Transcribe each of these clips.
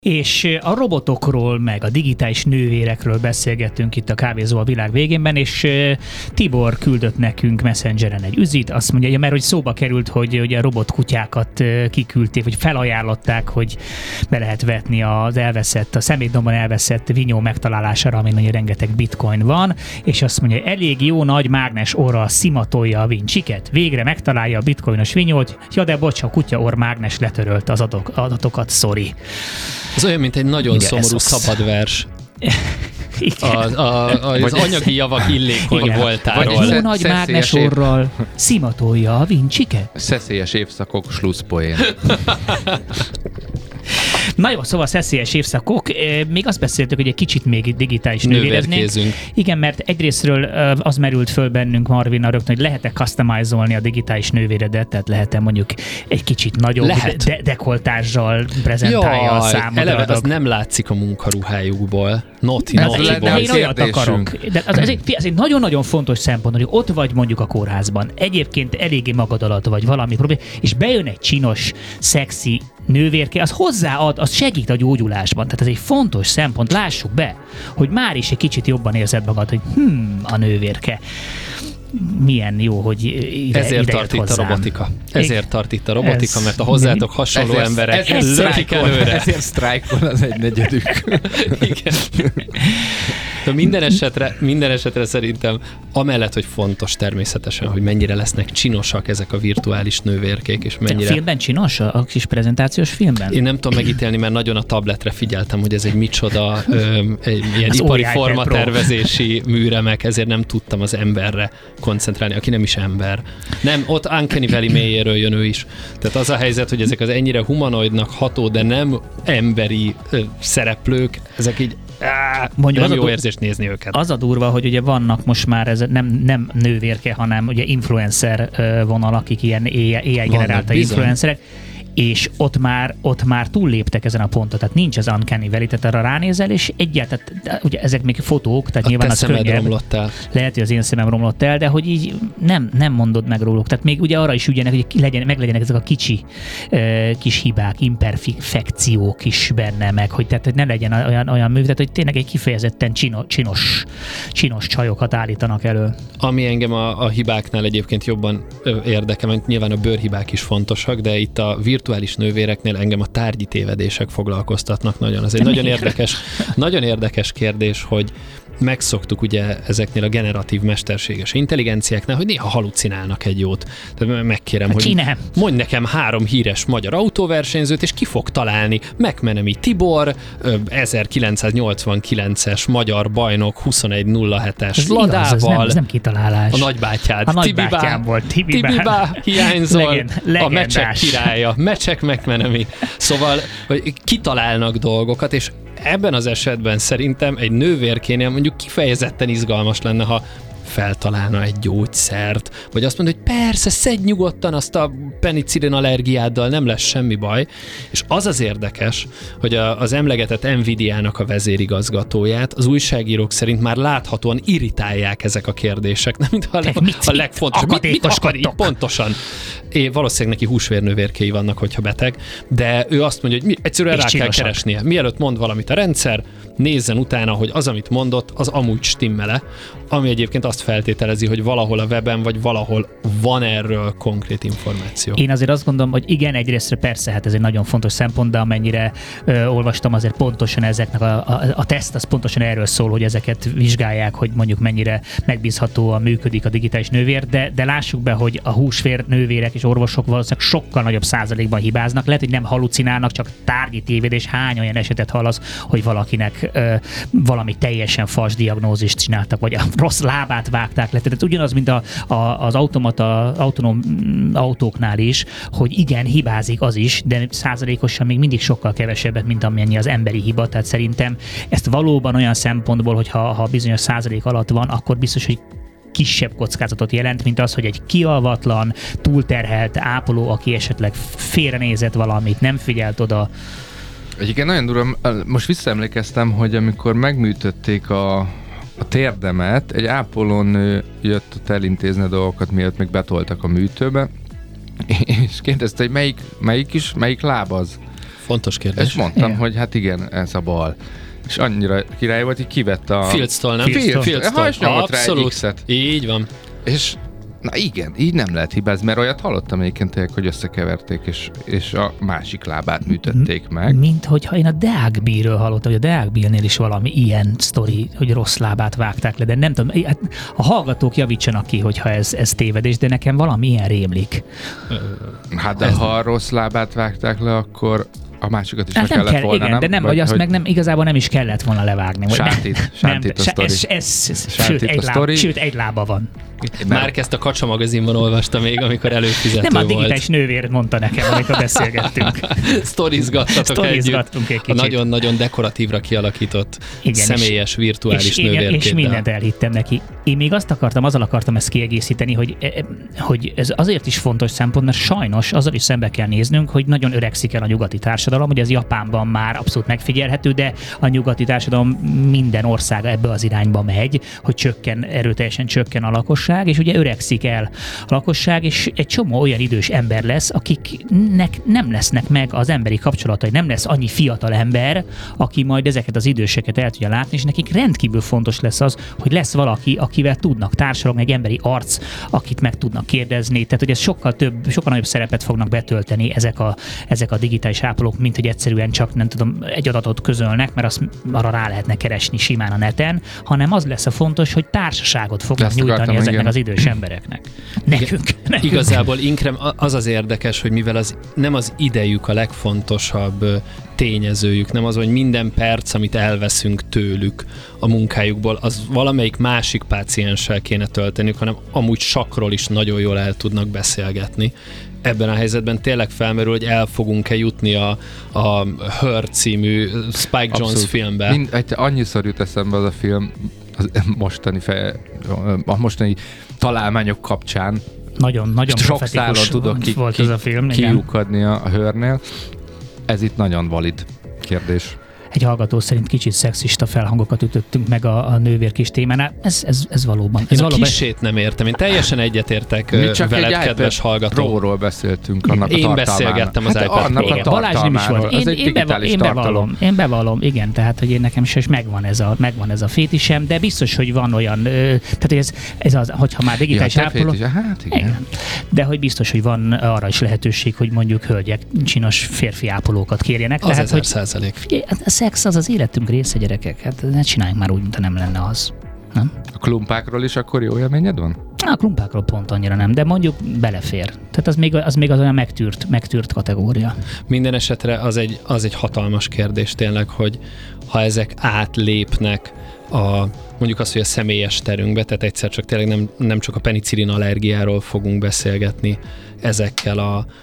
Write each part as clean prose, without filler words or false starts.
És a robotokról, meg a digitális nővérekről beszélgettünk itt a Kávézó a világ végénben, és Tibor küldött nekünk Messengeren egy üzit, azt mondja, mert hogy szóba került, hogy a robotkutyákat kiküldték, vagy felajánlották, hogy be lehet vetni a szemétdombon elveszett vinyó megtalálására, amin nagyon rengeteg bitcoin van, és azt mondja, elég jó nagy mágnes orral szimatolja a vincsiket, végre megtalálja a bitcoinos vinyót, ja de bocs, a kutya orr mágnes letörölt az adatokat, sorry. Ez olyan, mint egy nagyon szomorú szabad vers. Az anyagi javak illékony voltáról. Jó nagy mágnes orral szimatolja a vincsiket. Szeszélyes évszakok slusszpoén. Na jó, szóval szeszélyes évszakok. Még azt beszéltük, hogy egy kicsit még digitális nővéreznénk. Igen, mert egyrésztről az merült föl bennünk Marvinnal rögtön, hogy lehet-e customizolni a digitális nővéredet, tehát lehet-e mondjuk egy kicsit nagyobb dekoltással prezentálja a számodra. Eleve az nem látszik a munkaruhájukból. Én olyat akarok. De ez egy nagyon-nagyon fontos szempont, hogy ott vagy mondjuk a kórházban. Egyébként eléggé magad alatt vagy valami probléma, és bejön egy csinos, szexi nővérke, az hozzáad, az segít a gyógyulásban. Tehát ez egy fontos szempont, lássuk be, hogy már is egy kicsit jobban érzed magad, hogy a nővérke. Milyen jó, hogy ezért tart itt a robotika. Ezért tart itt a robotika, mert a hozzátok hasonló emberek lökik előre. Ezért sztrájkol az egynegyedük. Igen. De minden esetre szerintem amellett, hogy fontos természetesen, hogy mennyire lesznek csinosak ezek a virtuális nővérkék, és mennyire... A filmben csinos? A kis prezentációs filmben? Én nem tudom megítélni, mert nagyon a tabletre figyeltem, hogy ez egy micsoda egy ilyen ipari formatervezési műremek, ezért nem tudtam az emberre koncentrálni, aki nem is ember. Nem, ott Uncanny Valley mélyéről jön ő is. Tehát az a helyzet, hogy ezek az ennyire humanoidnak ható, de nem emberi szereplők, ezek így mondjuk nem jó érzés nézni őket. Az a durva, hogy ugye vannak most már ez nem nővérke, hanem ugye influencer vonal, akik ilyen AI generálta influencerek, és ott már túlléptek ezen a ponton, tehát nincs az Uncanny Valley, tehát arra ránézel, és egyáltalán, ugye ezek még fotók, tehát nyilván az könnyebb. Lehet, hogy az én szemem romlott el, de hogy így nem mondod meg róluk. Tehát még ugye arra is ügyenek, hogy meglegyenek ezek a kis hibák, imperfekciók is benne meg, hogy tehát hogy ne legyen olyan mű, tehát hogy tényleg egy kifejezetten csinos csajokat állítanak elő. Ami engem a hibáknál egyébként jobban érdekel, mert nyilván a bőrhibák is fontosak, de itt a virtuális nővéreknél engem a tárgyi tévedések foglalkoztatnak nagyon. Ez egy nagyon érdekes kérdés, hogy megszoktuk ugye ezeknél a generatív mesterséges intelligenciáknál, hogy néha halucinálnak egy jót. Tehát megkérem, hogy mondj nekem 3 híres magyar autóversenyzőt, és ki fog találni McMenemy Tibor, 1989-es magyar bajnok 2107-es ladával. Ez nem kitalálás. A nagybátyád. A nagybátyám volt. Tibibá hiányzol. A mecsek királya. Mecsek McMenemy. Szóval hogy kitalálnak dolgokat, és ebben az esetben szerintem egy nővérkénél mondjuk kifejezetten izgalmas lenne, ha feltalálna egy gyógyszert, vagy azt mondja, hogy persze, szedj nyugodtan azt a penicillin allergiáddal, nem lesz semmi baj. És az érdekes, hogy az emlegetett Nvidia-nak a vezérigazgatóját az újságírók szerint már láthatóan irritálják ezek a kérdések. Nem, mint a legfontosabb. Mit akar így pontosan? Valószínűleg neki húsvérnővérkéi vannak, hogyha beteg, de ő azt mondja, hogy egyszerűen rá kell keresnie. Mielőtt mond valamit a rendszer, nézzen utána, hogy az, amit mondott, az amúgy stimmele, ami egyébként azt feltételezi, hogy valahol a weben, vagy valahol van erről konkrét információ. Én azért azt gondolom, hogy igen, egyrésztre persze, hát ez egy nagyon fontos szempont, de amennyire olvastam, azért pontosan ezeknek a teszt, az pontosan erről szól, hogy ezeket vizsgálják, hogy mondjuk mennyire megbízhatóan működik a digitális nővér, de lássuk be, hogy a húsvér nővérek és orvosok valószínűleg sokkal nagyobb százalékban hibáznak. Lehet, hogy nem halucinálnak, csak tárgyi tévedés. Hány olyan esetet hallasz, hogy valakinek valami teljesen fals diagnózist csináltak, vagy a rossz lábát vágták le. Tehát ugyanaz, mint az autonóm autóknál is, hogy igen, hibázik az is, de százalékosan még mindig sokkal kevesebbet, mint amennyi az emberi hiba. Tehát szerintem ezt valóban olyan szempontból, hogy ha bizonyos százalék alatt van, akkor biztos, hogy kisebb kockázatot jelent, mint az, hogy egy kialvatlan, túlterhelt ápoló, aki esetleg félrenézett valamit, nem figyelt oda. Egyébként nagyon durva, most visszaemlékeztem, hogy amikor megműtötték a térdemet, egy ápolónő jött ott elintézni a dolgokat, mielőtt még betoltak a műtőbe, és kérdezte, hogy melyik láb az? Fontos kérdés. És mondtam, hogy hát igen, ez a bal. És annyira király volt, hogy kivette a... Fields-tól, nem? Fields-tól. És nyomott rá egy X-et. Így van. És na igen, így nem lehet hibázni, mert olyat hallottam egyébként tényleg, hogy összekeverték, és a másik lábát műtötték meg. Mint hogyha én a Deák Bírről hallottam, hogy a Deák Bírnél is valami ilyen sztori, hogy rossz lábát vágták le, de nem tudom, a hallgatók javítsanak ki, hogyha ez tévedés, de nekem valami ilyen rémlik. Hát de ha rossz lábát vágták le, akkor a másikat is hát le kellett volna, igen, nem? De nem, vagy azt meg nem, igazából nem is kellett volna levágni. Sántít a sztori. Sőt, egy lába van. Már ezt a Kacsa magazinban olvasta még, amikor előfizető volt. Nem, a digitális nővér mondta nekem, amikor beszélgettünk. Sztorizgattatok együtt. Egy kicsit. Nagyon dekoratívra kialakított, igen, személyes, virtuális nővérképpel. És mindent elhittem neki. Én még azzal akartam ezt kiegészíteni, hogy ez azért is fontos szempont, mert sajnos azzal is szembe kell néznünk, hogy nagyon öregszik el a nyugati társadalom, hogy ez Japánban már abszolút megfigyelhető, de a nyugati társadalom minden országa ebbe az irányba megy, hogy erőteljesen csökken a lakosság, és ugye öregszik el a lakosság, és egy csomó olyan idős ember lesz, akiknek nem lesznek meg az emberi kapcsolatai, nem lesz annyi fiatal ember, aki majd ezeket az időseket el tudja látni, és nekik rendkívül fontos lesz az, hogy lesz valaki, akivel tudnak társalogni, egy emberi arc, akit meg tudnak kérdezni, tehát hogy ez sokkal nagyobb szerepet fognak betölteni ezek a digitális ápolók, mint hogy egyszerűen csak nem tudom, egy adatot közölnek, mert arra rá lehetne keresni simán a neten, hanem az lesz a fontos, hogy társaságot fognak nyújtani ezeknek az idős embereknek. Nekünk. Igazából inkább az érdekes, hogy mivel nem az idejük a legfontosabb tényezőjük, nem az, hogy minden perc, amit elveszünk tőlük a munkájukból, az valamelyik másik pácienssel kéne tölteniük, hanem amúgy sakról is nagyon jól el tudnak beszélgetni. Ebben a helyzetben tényleg felmerül, hogy el fogunk-e jutni a Her című Spike Jonze Abszolút. filmbe. Annyiszor jut eszembe az a film, a mostani találmányok kapcsán. Nagyon sok szálon tudok volt ez a film, kiukadni a Hörnél. Ez itt nagyon valid kérdés. Egy hallgató szerint kicsit szexista felhangokat ütöttünk meg a nővér kis témánál. Ez valóban. Én a kisét nem értem. Én teljesen egyetértek veled, kedves hallgató. Pro-ról beszéltünk, annak a tartalmáról. Én beszélgettem az iPad Pro-ról. Balázs nem is volt. Én bevallom, igen, tehát hogy én nekem is megvan ez a fétisem, de biztos, hogy van olyan, tehát hogy ez az, hogyha már digitális ápoló. Hát igen. De hogy biztos, hogy van arra is lehetőség, hogy mondjuk hölgyek csinos férfi ápolókat kérjenek. Az 1000%. A szex az életünk része, gyerekek. Hát ne csináljunk már úgy, mintha nem lenne az. Nem? A klumpákról is akkor jó élményed van? A klumpákról pont annyira nem, de mondjuk belefér. Tehát az még az olyan megtűrt kategória. Minden esetre az egy hatalmas kérdés tényleg, hogy ha ezek átlépnek mondjuk azt, hogy a személyes terünkbe, tehát egyszer csak tényleg nem csak a penicillin allergiáról fogunk beszélgetni ezekkel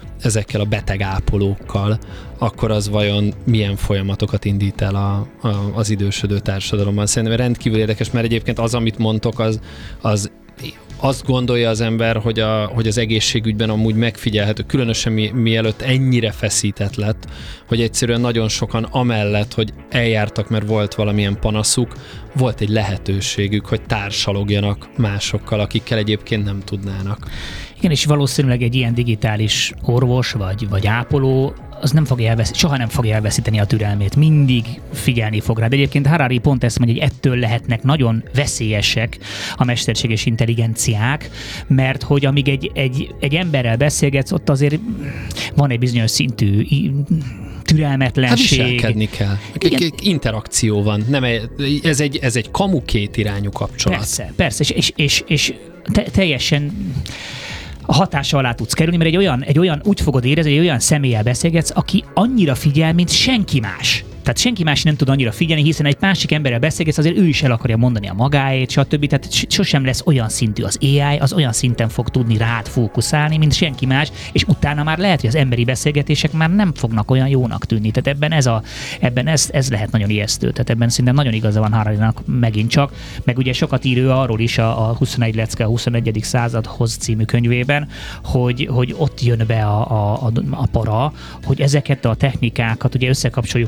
a betegápolókkal, akkor az vajon milyen folyamatokat indít el az idősödő társadalomban. Szerintem rendkívül érdekes, mert egyébként az, amit mondtok, az azt gondolja az ember, hogy az egészségügyben amúgy megfigyelhető, különösen mielőtt ennyire feszített lett, hogy egyszerűen nagyon sokan amellett, hogy eljártak, mert volt valamilyen panaszuk, volt egy lehetőségük, hogy társalogjanak másokkal, akikkel egyébként nem tudnának. Igen, és valószínűleg egy ilyen digitális orvos vagy ápoló az soha nem fogja elveszíteni a türelmét. Mindig figyelni fog rá. De egyébként Harari pont ezt mondja, hogy ettől lehetnek nagyon veszélyesek a mesterséges intelligenciák, mert hogy amíg egy emberrel beszélgetsz, ott azért van egy bizonyos szintű türelmetlenség. Hát viselkedni kell. Interakció van. Nem, ez egy kamu kétirányú kapcsolat. Persze. És teljesen a hatása alá tudsz kerülni, mert egy olyan úgy fogod érezni, hogy egy olyan személlyel beszélgetsz, aki annyira figyel, mint senki más. Tehát senki más nem tud annyira figyelni, hiszen egy másik emberrel beszélgetsz, azért ő is el akarja mondani a magáét, stb. Tehát sosem lesz olyan szintű az AI, az olyan szinten fog tudni rád fókuszálni, mint senki más, és utána már lehet, hogy az emberi beszélgetések már nem fognak olyan jónak tűnni. Tehát ebben ez lehet nagyon ijesztő. Tehát ebben szinte nagyon igaza van Hararinak megint csak. Meg ugye sokat ír ő arról is a 21 lecke a 21. századhoz című könyvében, hogy ott jön be a para, hogy ezeket a technikákat ugye összekapcsoljuk majd azokkal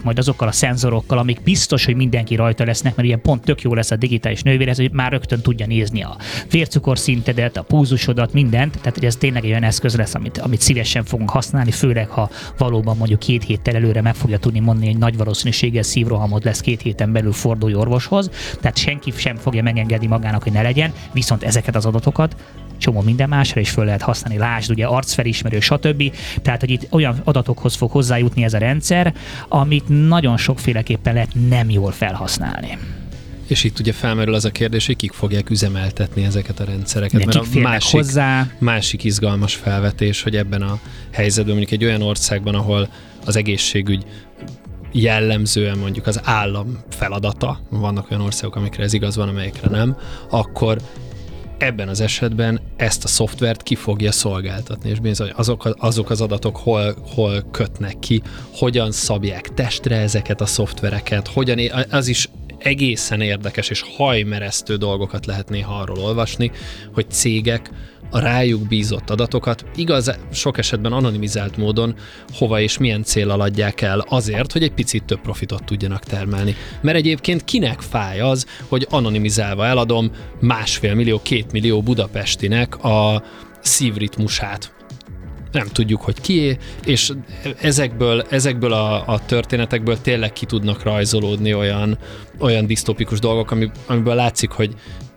a szenzorokkal, amik biztos, hogy mindenki rajta lesznek, mert ilyen pont tök jó lesz a digitális nővérez, hogy már rögtön tudja nézni a vércukorszintedet, a pulzusodat, mindent, tehát hogy ez tényleg egy olyan eszköz lesz, amit szívesen fogunk használni, főleg ha valóban mondjuk 2 héttel előre meg fogja tudni mondani, hogy nagy valószínűséggel szívrohamod lesz 2 héten belül, fordulj orvoshoz, tehát senki sem fogja megengedni magának, hogy ne legyen, viszont ezeket az adatokat csomó minden másra is föl lehet használni, lásd, ugye arcfelismerő, stb. Tehát, hogy itt olyan adatokhoz fog hozzájutni ez a rendszer, amit nagyon sokféleképpen lehet nem jól felhasználni. És itt ugye felmerül az a kérdés, hogy kik fogják üzemeltetni ezeket a rendszereket. Mert a másik izgalmas felvetés, hogy ebben a helyzetben mondjuk egy olyan országban, ahol az egészségügy jellemzően mondjuk az állam feladata, vannak olyan országok, amikre ez igaz van, amelyekre nem, akkor ebben az esetben ezt a szoftvert ki fogja szolgáltatni, és bizony azok az adatok hol kötnek ki, hogyan szabják testre ezeket a szoftvereket, az is egészen érdekes és hajmeresztő dolgokat lehet néha arról olvasni, hogy cégek a rájuk bízott adatokat igaz, sok esetben anonimizált módon hova és milyen céllal adják el azért, hogy egy picit több profitot tudjanak termelni. Mert egyébként kinek fáj az, hogy anonimizálva eladom 1,5 millió, 2 millió budapestinek a szívritmusát. Nem tudjuk, hogy kié, és ezekből a történetekből tényleg ki tudnak rajzolódni olyan disztópikus dolgok, amiből látszik, hogy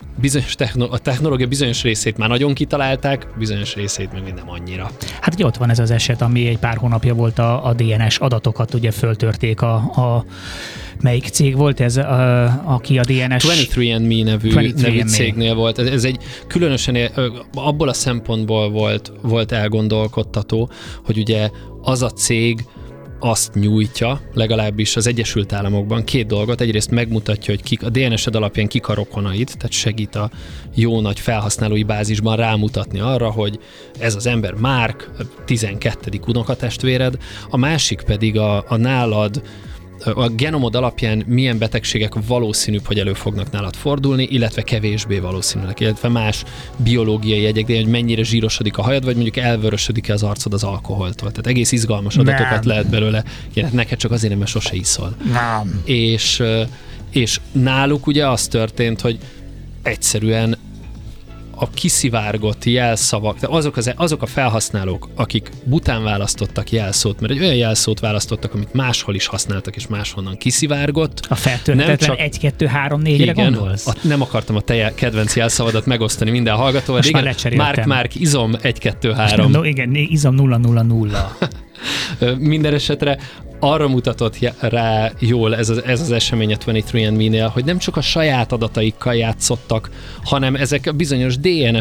a technológia bizonyos részét már nagyon kitalálták, bizonyos részét meg nem annyira. Hát ugye ott van ez az eset, ami egy pár hónapja volt a DNS adatokat, ugye föltörték melyik cég volt ez, aki a DNS... 23andMe nevű cégnél volt. Ez egy különösen abból a szempontból volt elgondolkodtató, hogy ugye az a cég azt nyújtja, legalábbis az Egyesült Államokban 2 dolgot. Egyrészt megmutatja, hogy a DNS-ed alapján kik a rokonaid, tehát segít a jó nagy felhasználói bázisban rámutatni arra, hogy ez az ember Márk, 12. unokatestvéred, a másik pedig a nálad a genomod alapján milyen betegségek valószínűbb, hogy elő fognak nálad fordulni, illetve kevésbé valószínűleg, illetve más biológiai jegyek, de hogy mennyire zsírosodik a hajad, vagy mondjuk elvörösödik-e az arcod az alkoholtól. Tehát egész izgalmas adatokat lehet belőle. Neked csak azért nem, mert sose iszol. Nem. És náluk ugye az történt, hogy egyszerűen a kiszivárgott jelszavak, de azok a felhasználók, akik bután választottak jelszót, mert egy olyan jelszót választottak, amit máshol is használtak, és máshonnan kiszivárgott. A feltörhetetlen 1, 2, 3, 4-re gondolsz? Nem akartam a te kedvenc jelszavadat megosztani minden hallgatóval. Igen, Márk, izom 1, 2, 3. No, igen, izom 0, 0, 0. Minden esetre arra mutatott rá jól ez az esemény a 23andMe-nél, hogy nem csak a saját adataikkal játszottak, hanem ezek a bizonyos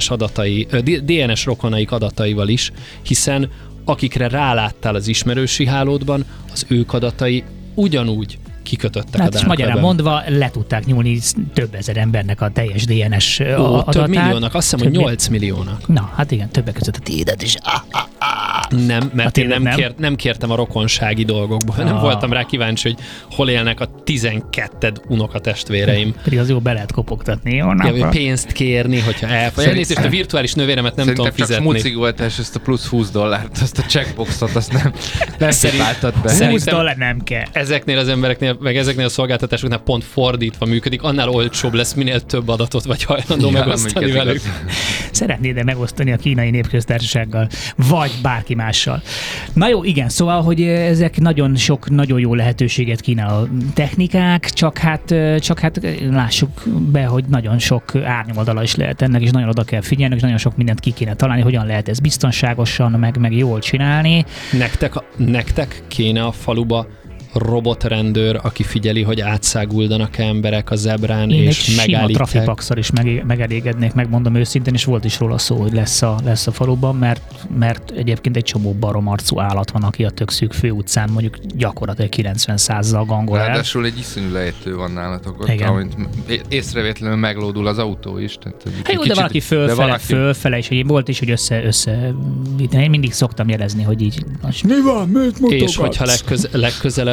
DNS rokonaik adataival is, hiszen akikre ráláttál az ismerősi hálódban, az ők adatai ugyanúgy kikötöttek a dark magyarán mondva, le tudták nyúlni több ezer embernek a teljes DNS adatát. Több milliónak, azt hiszem, hogy 8 milliónak. Na, hát igen, többek között a tiédet is. Nem, mert én nem kértem a rokonsági dolgokból. Nem voltam rá kíváncsi, hogy hol élnek a 12 unokatestvéreim. Pedig az jó be lehet kopogtatni. Pénzt kérni, hogyha elnézést, a virtuális nővéremet nem tudom fizetni. Szerintem csak smucigoltás, ezt a plusz $20, azt a checkboxot, azt nem váltad be. $20 nem kell. Ezeknél az embereknél, meg ezeknél a szolgáltatásoknál pont fordítva működik, annál olcsóbb lesz, minél több adatot vagy hajlandó megosztani velük. Szeretnéd megosztani a Kínai Népköztársasággal, vagy bárki mással. Na jó, igen, szóval, hogy ezek nagyon jó lehetőséget kínál a technikák, csak hát lássuk be, hogy nagyon sok árnyoldala is lehet ennek, és nagyon oda kell figyelni, és nagyon sok mindent ki kéne találni, hogyan lehet ezt biztonságosan, meg jól csinálni. Nektek kéne a faluba robotrendőr, aki figyeli, hogy átszáguldanak emberek a zebrán, én és megállítják. Én egy trafipaxal is megelégednék, megmondom őszintén, és volt is róla szó, hogy lesz a faluban, mert egyébként egy csomó baromarcú állat van, aki a tök szűk főutcán mondjuk gyakorlatilag 90-100-zal gangol el. Ráadásul egy iszonyú lejtő van nálatok ott, amit észrevétlenül meglódul az autó is. Tehát jó, de valaki fölfele, és hogy volt is, hogy össze én mindig szoktam jelezni, hogy így mi van, mit mutogat? És hogyha legközelebb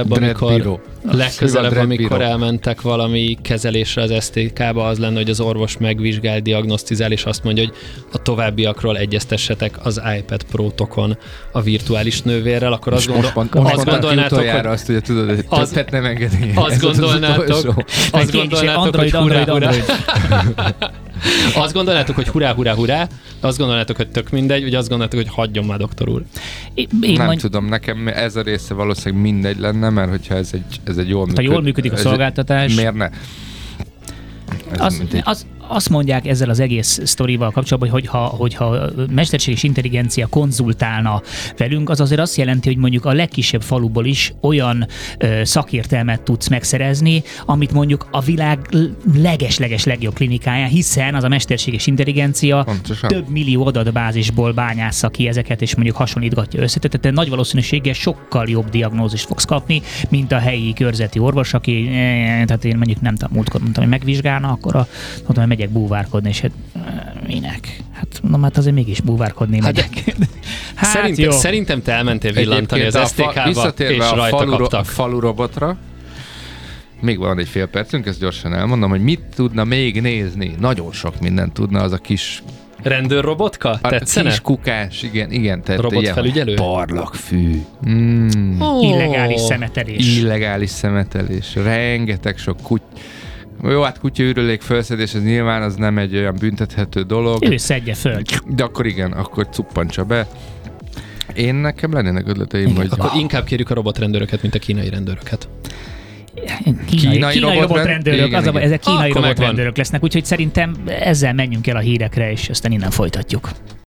amikor elmentek valami kezelésre az STK-ba, az lenne, hogy az orvos megvizsgál, diagnosztizál, és azt mondja, hogy a továbbiak egyeztessetek az iPad Pro-tokon a virtuális nővérrel, akkor azt gondolnátok, hogy azt, hogy tudod, hogy nem engedni. Azt gondolnátok, hogy hurrá. Azt gondolnátok, hogy hurrá, azt gondolnátok, hogy tök mindegy, vagy azt gondolnátok, hogy hagyjon már, doktor úr. Tudom, nekem ez a része valószínűleg mindegy lenne, mert hogyha ez egy jól működik a szolgáltatás. Miért ne? Azt mondják ezzel az egész sztorival kapcsolatban, hogyha mesterséges intelligencia konzultálna velünk, az azért azt jelenti, hogy mondjuk a legkisebb faluból is olyan szakértelmet tudsz megszerezni, amit mondjuk a világ leges-leges legjobb klinikáján, hiszen az a mesterséges intelligencia pontosan több millió adatbázisból bányásza ki ezeket, és mondjuk hasonlítgatja össze. Tehát nagy valószínűséggel sokkal jobb diagnózist fogsz kapni, mint a helyi körzeti orvos, aki, tehát én mondjuk nem tudom, múltkor mondtam, hogy megvizsgálna, akkor mondtam, hogy megyek búvárkodni, és minek? Hát azért mégis búvárkodni megyek. Szerintem te elmentél villantani az STK-ba, és rajta kaptak. A falu robotra, még van egy fél percünk, ezt gyorsan elmondom, hogy mit tudna még nézni. Nagyon sok mindent tudna az a kis rendőrrobotka? Tetszene? Kis kukás, igen. Robotfelügyelő? Parlagfű. Illegális szemetelés. Rengeteg sok Jó, hát kutyaürülék felszedés, ez nyilván az nem egy olyan büntethető dolog. Ő szedje föl. De akkor igen, akkor cuppantsa be. Nekem lennének ötleteim, hogy... Akkor inkább kérjük a robotrendőröket, mint a kínai rendőröket. Kínai robotrendőrök, ezek kínai robotrendőrök lesznek, úgyhogy szerintem ezzel menjünk el a hírekre, és aztán innen folytatjuk.